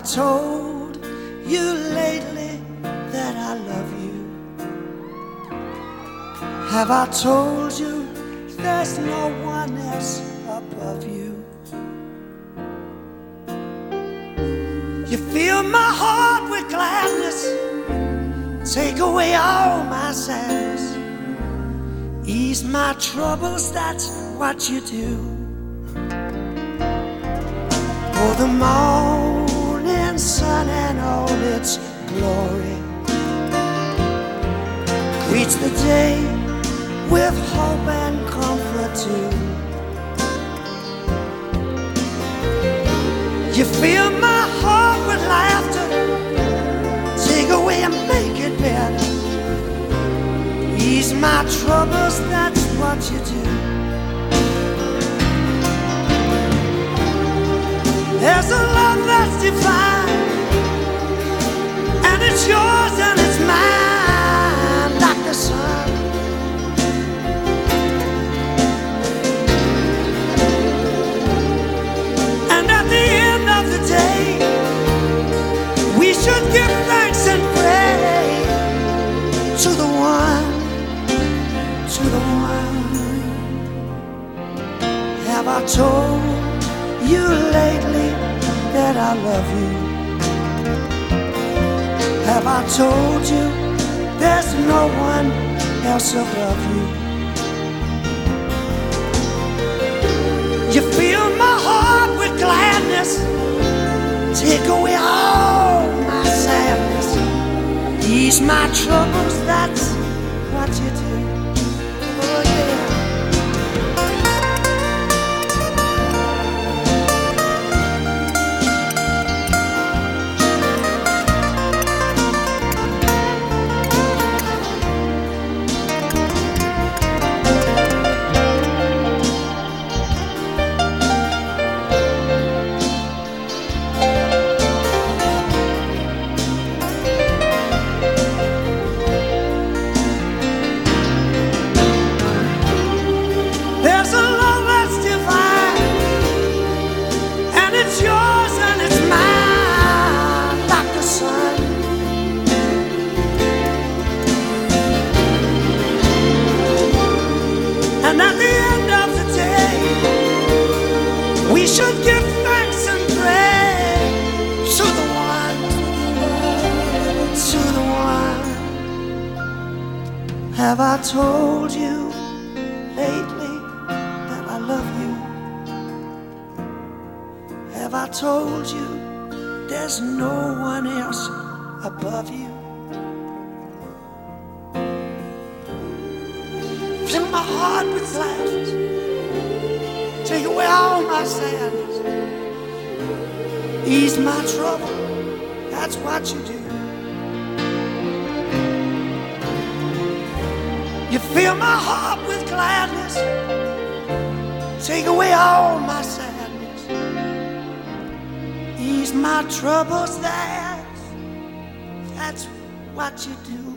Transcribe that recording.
told you lately that I love you? Have I told you there's no one else above you? You fill my heart with gladness, take away all my sadness, ease my troubles, that's what you do. For the morning sun and all its glory greets the day with hope and comfort too. You fill my heart with laughter, take away and make it better, ease my troubles, that's what you do. There's a love that's divine, and it's yours and it's mine, like the sun. And at the end of the day, we should give thanks and pray to the one, to the one. Have I told you lately that I love you? Have I told you there's no one else above you? You fill my heart with gladness, take away all my sadness, ease my troubles, that's what you do. Oh yeah. And at the end of the day, we should give thanks and pray to the one, to the one. Have I told you lately that I love you? Have I told you there's no one else above you? Fill my heart with gladness, take away all my sadness, ease my trouble, that's what you do. You fill my heart with gladness, take away all my sadness, ease my troubles, that's what you do.